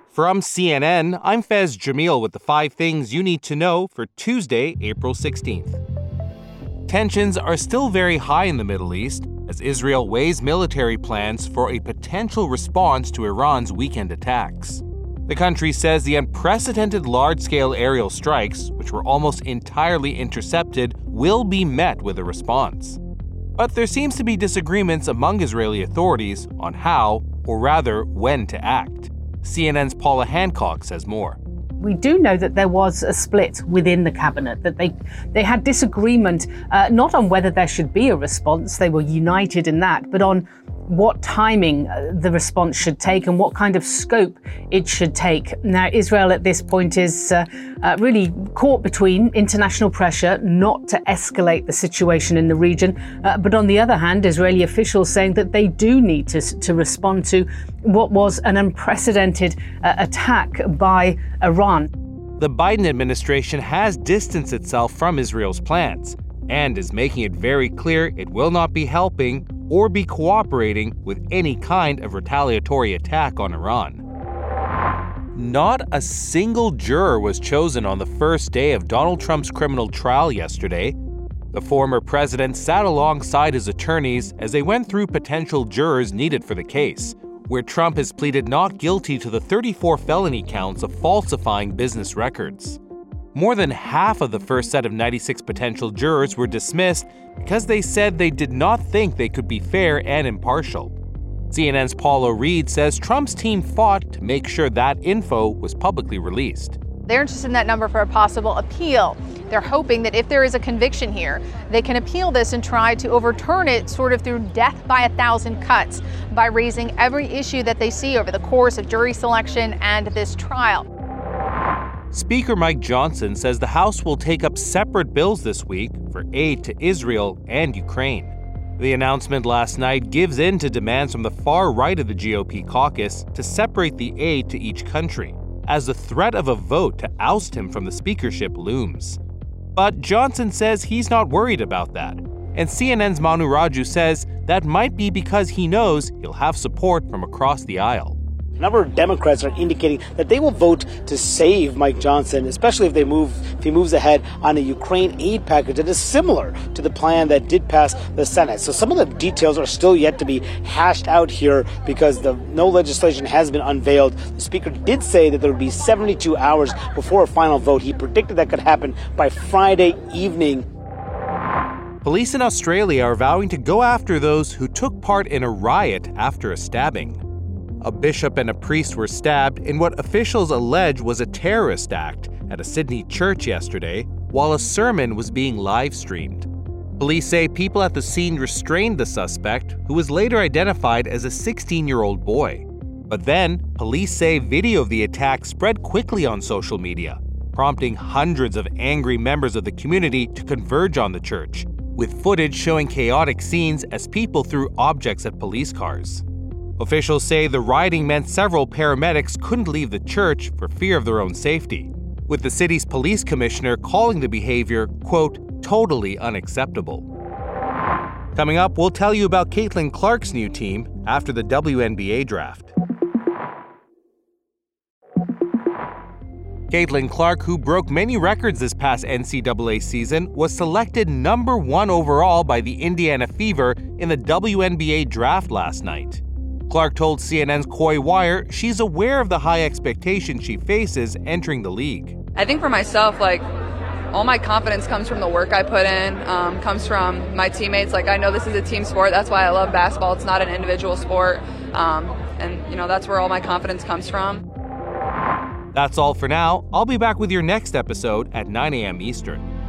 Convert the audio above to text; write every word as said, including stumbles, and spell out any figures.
From C N N, I'm Fez Jamil with the five things you need to know for Tuesday, April sixteenth. Tensions are still very high in the Middle East as Israel weighs military plans for a potential response to Iran's weekend attacks. The country says the unprecedented large-scale aerial strikes, which were almost entirely intercepted, will be met with a response. But there seems to be disagreements among Israeli authorities on how, or rather when, to act. C N N's Paula Hancock says more. We do know that there was a split within the cabinet, that they they had disagreement uh, not on whether there should be a response, they were united in that, but on what timing the response should take and what kind of scope it should take. Now, Israel at this point is uh, uh, really caught between international pressure not to escalate the situation in the region, uh, but on the other hand, Israeli officials saying that they do need to, to respond to what was an unprecedented uh, attack by Iran. The Biden administration has distanced itself from Israel's plans and is making it very clear it will not be helping or be cooperating with any kind of retaliatory attack on Iran. Not a single juror was chosen on the first day of Donald Trump's criminal trial yesterday. The former president sat alongside his attorneys as they went through potential jurors needed for the case, where Trump has pleaded not guilty to the thirty-four felony counts of falsifying business records. More than half of the first set of ninety-six potential jurors were dismissed because they said they did not think they could be fair and impartial. C N N's Paula Reed says Trump's team fought to make sure that info was publicly released. They're interested in that number for a possible appeal. They're hoping that if there is a conviction here, they can appeal this and try to overturn it sort of through death by a thousand cuts by raising every issue that they see over the course of jury selection and this trial. Speaker Mike Johnson says the House will take up separate bills this week for aid to Israel and Ukraine. The announcement last night gives in to demands from the far right of the G O P caucus to separate the aid to each country, as the threat of a vote to oust him from the speakership looms. But Johnson says he's not worried about that, and C N N's Manu Raju says that might be because he knows he'll have support from across the aisle. A number of Democrats are indicating that they will vote to save Mike Johnson, especially if they move if he moves ahead on a Ukraine aid package that is similar to the plan that did pass the Senate. So some of the details are still yet to be hashed out here because the no legislation has been unveiled. The speaker did say that there would be seventy-two hours before a final vote. He predicted that could happen by Friday evening. Police in Australia are vowing to go after those who took part in a riot after a stabbing. A bishop and a priest were stabbed in what officials allege was a terrorist act at a Sydney church yesterday while a sermon was being live-streamed. Police say people at the scene restrained the suspect, who was later identified as a sixteen-year-old boy. But then, police say video of the attack spread quickly on social media, prompting hundreds of angry members of the community to converge on the church, with footage showing chaotic scenes as people threw objects at police cars. Officials say the rioting meant several paramedics couldn't leave the church for fear of their own safety, with the city's police commissioner calling the behavior, quote, totally unacceptable. Coming up, we'll tell you about Caitlin Clark's new team after the W N B A draft. Caitlin Clark, who broke many records this past N C double A season, was selected number one overall by the Indiana Fever in the W N B A draft last night. Clark told C N N's Coy Wire she's aware of the high expectations she faces entering the league. I think for myself, like, all my confidence comes from the work I put in, um, comes from my teammates. Like, I know this is a team sport. That's why I love basketball. It's not an individual sport. Um, and, you know, that's where all my confidence comes from. That's all for now. I'll be back with your next episode at nine a.m. Eastern.